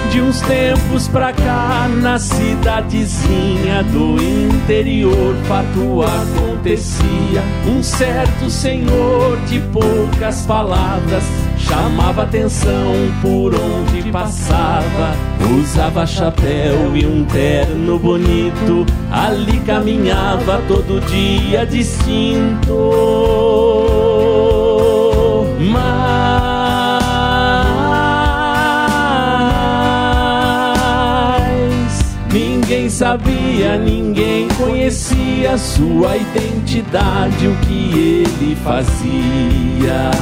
De uns tempos pra cá, na cidadezinha do interior, fato acontecia. Um certo senhor de poucas palavras chamava atenção por onde passava. Usava chapéu e um terno bonito, ali caminhava todo dia distinto. Ninguém sabia, ninguém conhecia sua identidade, o que ele fazia.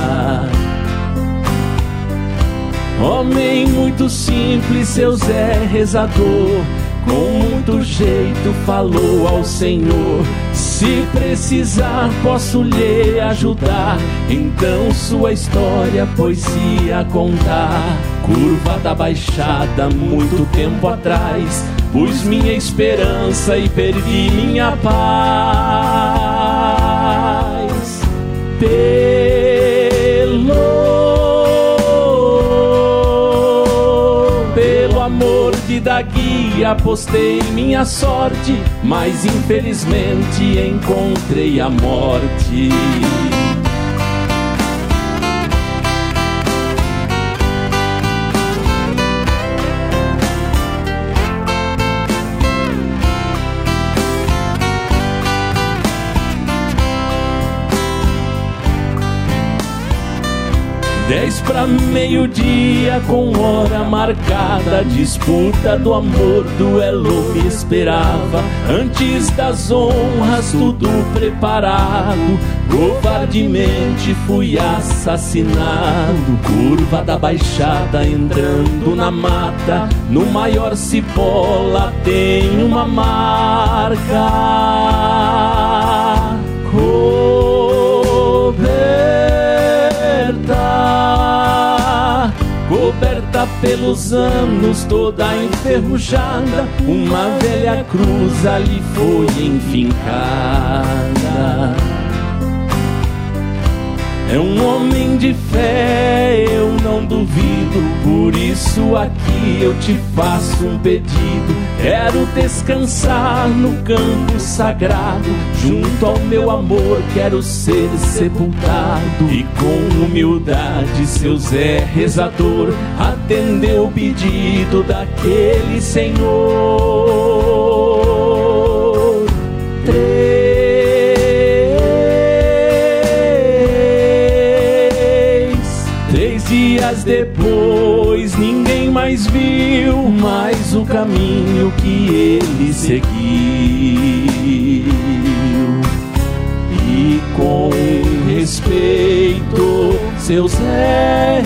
Homem muito simples, seu Zé rezador, com muito jeito falou ao Senhor: se precisar posso lhe ajudar. Então sua história pôs-se a contar. Curva da Baixada, muito tempo atrás, pus minha esperança e perdi minha paz. Pelo amor de da guia apostei minha sorte, mas infelizmente encontrei a morte. 10 para meio-dia, com hora marcada, disputa do amor, duelo me esperava. Antes das honras, tudo preparado, covardemente fui assassinado. Curva da Baixada, entrando na mata, no maior cipó lá tem uma marca. Coberta pelos anos, toda enferrujada, uma velha cruz ali foi enfincada. É um homem de fé, eu não duvido, por isso aqui eu te faço um pedido. Quero descansar no campo sagrado, junto ao meu amor quero ser sepultado. E com humildade seu Zé rezador atendeu o pedido daquele senhor. 3 dias depois ninguém mais viu mais o caminho que ele seguiu. E com respeito seu Zé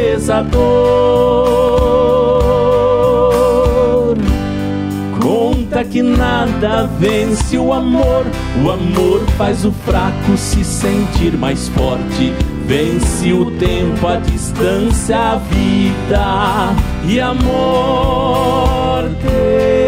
rezador conta que nada vence o amor faz o fraco se sentir mais forte. Vence o tempo, a distância, a vida e a morte.